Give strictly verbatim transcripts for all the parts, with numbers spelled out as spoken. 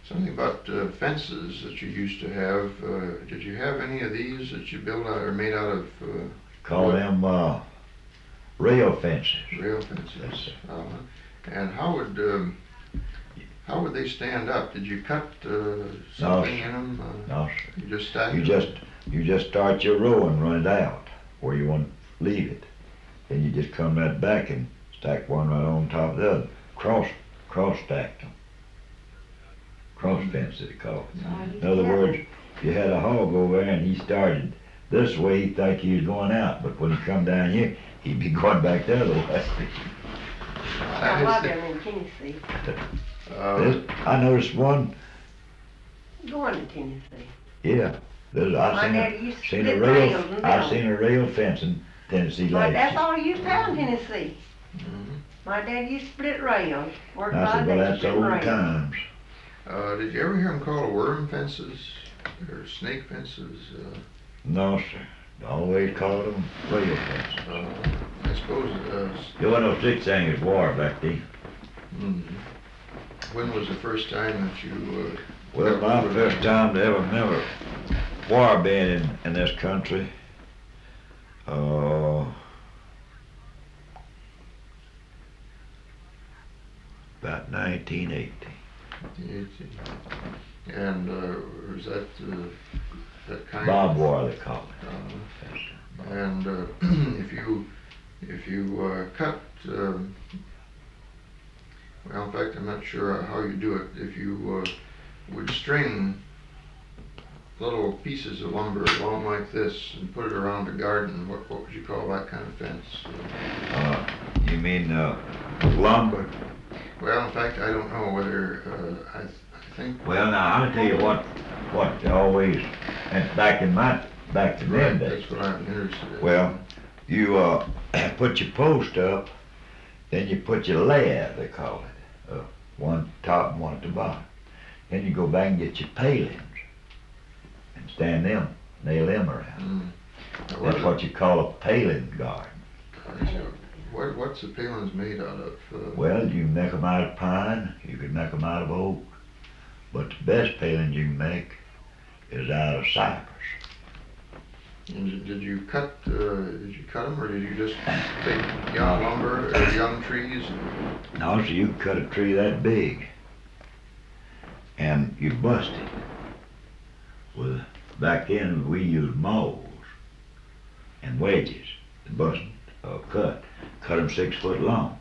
Something about uh, fences that you used to have. Uh, did you have any of these that you built out or made out of uh, Call wood? them uh, rail fences. Rail fences. Yes, uh, and how would um, how would they stand up? Did you cut uh, something No, in them? Uh, no, sir. You just stacked You them? just you just start your row and run it out where you want to leave it. Then you just come right back and stack one right on top of the other. Cross cross stacked them. Cross fence they call it. In other words, if you had a hog over there and he started this way, he'd think he was going out, but when he come down here, he'd be going back the other way. I love them in Tennessee. Uh, There's- I noticed one, Going to Tennessee. yeah. There's, I My seen daddy a, used to seen a split rail, rails and I build. seen a rail fence in Tennessee My, last that's year. all he used to have in Tennessee. mhm. My dad used to split rails. Worked I all said, well, day that's splitting old rails. times. Uh, did you ever hear them call worm fences or snake fences? Uh, No, sir. Always called them rail fences. uh, I suppose. Uh, s- There wasn't no such thing as war back then. mhm. When was the first time that you? Uh, Well, my first time to ever remember war being in, in this country, uh, about nineteen eighty. And uh, was that uh, that kind Bob of? War, they call it. Uh, Yes, sir. and uh, if you if you uh, cut, um, well, in fact, I'm not sure how you do it. If you uh, would string little pieces of lumber along like this and put it around the garden, what, what would you call that kind of fence? Uh, you mean uh, lumber? Well, in fact, I don't know whether uh, I, th- I think. Well, now I'll tell you what, what always, and back in my, back in them Right, days. that's what I'm interested in. Well, you uh, put your post up, then you put your layer, they call it, uh, one top and one at the bottom. Then you go back and get your palings and stand them, nail them around. Mm. Now, That's what, what you call a paling garden. I see. What, what's the palings made out of? Uh, Well, you can make 'em out of pine, you can make 'em out of oak, but the best paling you can make is out of cypress. And did- did you cut, uh, did you cut them, or did you just take young lumber or young trees? and- Now, so you can cut a tree that big, and you bust it. With, back then, we used mauls and wedges to bust, uh, cut, cut them six foot long.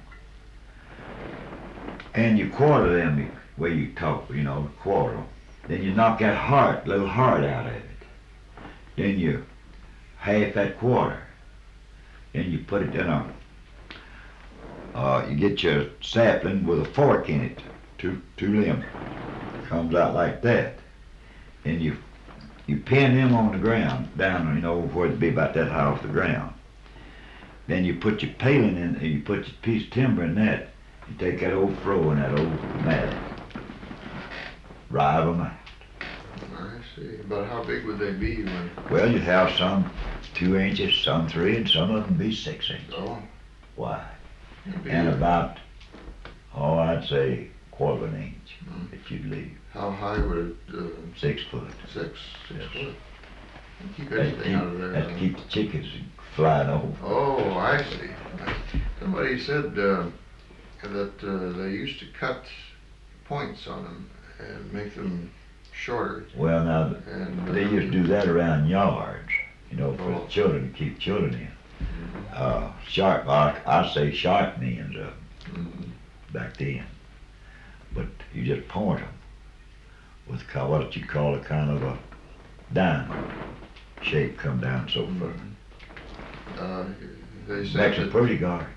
And you quarter them the way you talk, you know, quarter 'em. Then you knock that heart, little heart out of it. Then you half that quarter. Then you put it in a, uh, you get your sapling with a fork in it, two, two limbs. Comes out like that. Then you, you pin them on the ground, down, you know, where it'd be about that high off the ground. Then you put your paling in, and you put your piece of timber in that. You take that old froe and that old mat, drive 'em out. I see. About how big would they be when, Well, you'd have some two inches, some three, and some of them be six inches oh, wide. it'd be, And uh, about, oh, I'd say quarter of an inch Mm. that you'd leave, how high would it, uh, six foot. six, six Yes. foot? And keep That's to anything out of keep, there. that's to huh? keep the chickens from flying over. Oh, I see. Somebody said uh, that uh, they used to cut points on them and make them shorter. Well, now, And they uh, used to do that around yards, you know, for Oh. the children, to keep children in. Mhm. Uh, sharp, I, I say sharp ends up Mhm. back then. But you just point them with ca- what you call a kind of a diamond shape come down so far. Uh, they said Makes a that pretty garden.